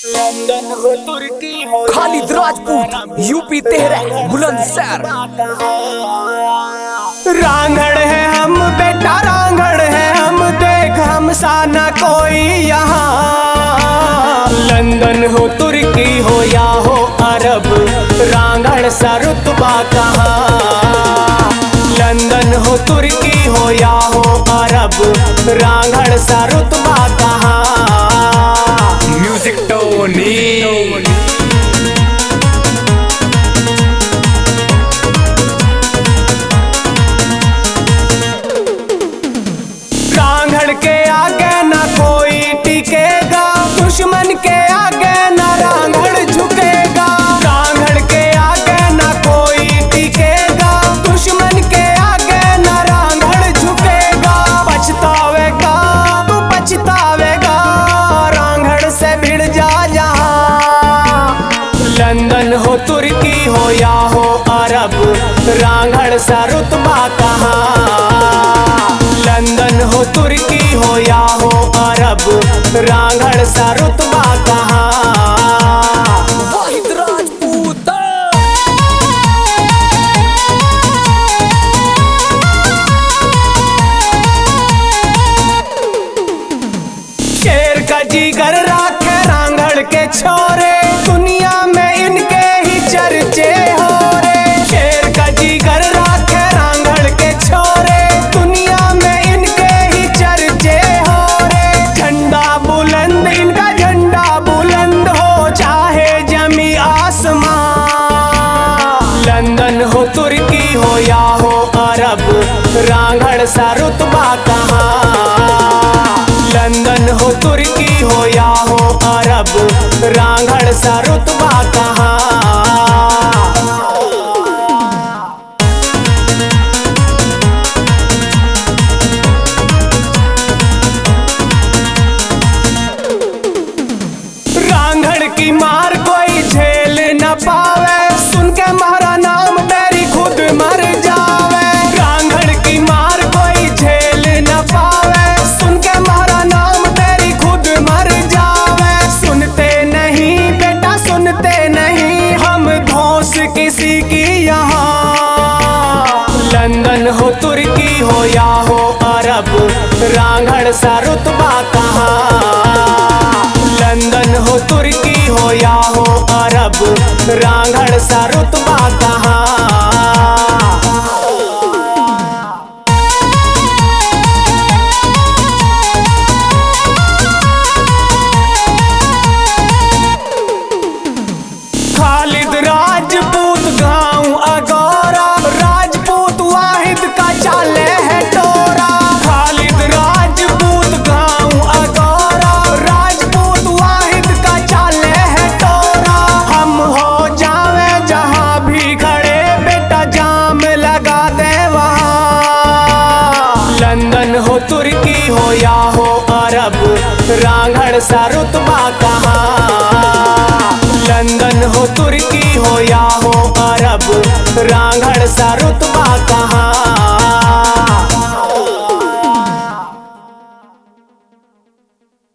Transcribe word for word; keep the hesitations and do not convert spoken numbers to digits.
London हो Turkey हो Khalid Rajput UP तेहरा बुलंदशहर। रांगड़ है हम बेटा रांगड़ है हम, देख हम सा न कोई यहाँ। लंदन हो तुर्की हो या हो अरब, रांगड़ सा रुतबा कहाँ। लंदन हो तुर्की हो या हो अरब, रांगड़ सा रुतबा कहाँ। म्यूजिक टोनी रांगड़ के आगे न कोई टिकेगा, दुश्मन के आगे न रांगड़ झुकेगा। रांगड़ के आगे न कोई टिकेगा, दुश्मन के आगे न रांगड़ झुकेगा। पछतावेगा तू पछतावेगा, रांगड़ से भिड़ जा यहाँ। लंदन हो तुर्की हो या हो अरब, रांगड़ सा रुतबा कहाँ। लंदन हो तुर्की हो या हो अरब, रांगड़ सा रुतबा कहाँ। वाहिद राजपूत शेर का जिगर राखे रांगड़ के छोरे, दुनिया में इनके ही चर्चे हो रे। शेर का जिगर राखे रांगड़ के छोरे, दुनिया में इनके ही चर्चे हो रे। झंडा बुलंद इनका झंडा बुलंद हो, चाहे जमी आसमां। लंदन हो तुर्की हो या हो अरब, रांगड़ सा रुतबा कहाँ। लंदन हो तुर्की हो या हो अरब, रांगड़ सा रुतबा कहाँ। रांगड़ की मार कोई झेल न पावे, सुन के मारा नाम तेरी खुद मर जावे। रांगड़ की मार कोई झेल न पावे, सुन के मारा नाम तेरी खुद मर जावे। सुनते नहीं बेटा सुनते नहीं, हम धौंस किसी की यहाँ। लंदन हो तुर्की हो या हो अरब, रांगड़ सा रुतबा कहाँ। लंदन हो तुर्की हो या हो अरब, रांगड़ सा